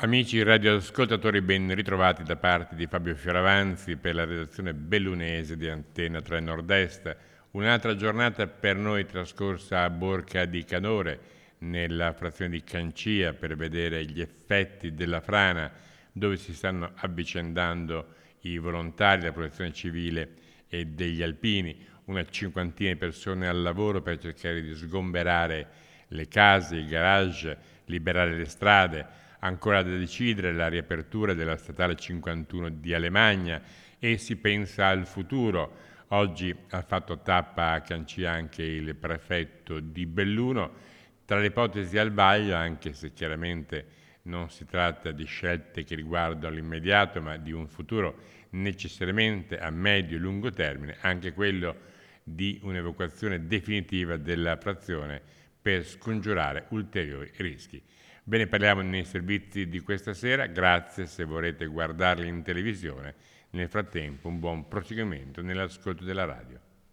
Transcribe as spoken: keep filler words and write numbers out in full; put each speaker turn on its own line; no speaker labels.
Amici radioascoltatori, ben ritrovati da parte di Fabio Fioravanzi per la redazione bellunese di Antenna tre Nord-Est. Un'altra giornata per noi trascorsa a Borca di Canore, nella frazione di Cancia, per vedere gli effetti della frana, dove si stanno avvicendando i volontari della protezione civile e degli alpini, una cinquantina di persone al lavoro per cercare di sgomberare le case, i garage, liberare le strade. Ancora da decidere la riapertura della statale cinquantuno di Alemagna e si pensa al futuro. Oggi ha fatto tappa a Cancia anche il prefetto di Belluno. Tra le ipotesi al vaglio, anche se chiaramente non si tratta di scelte che riguardano l'immediato, ma di un futuro necessariamente a medio e lungo termine, anche quello di un'evacuazione definitiva della frazione per scongiurare ulteriori rischi. Bene, parliamo nei servizi di questa sera, grazie se vorrete guardarli in televisione. Nel frattempo un buon proseguimento nell'ascolto della radio.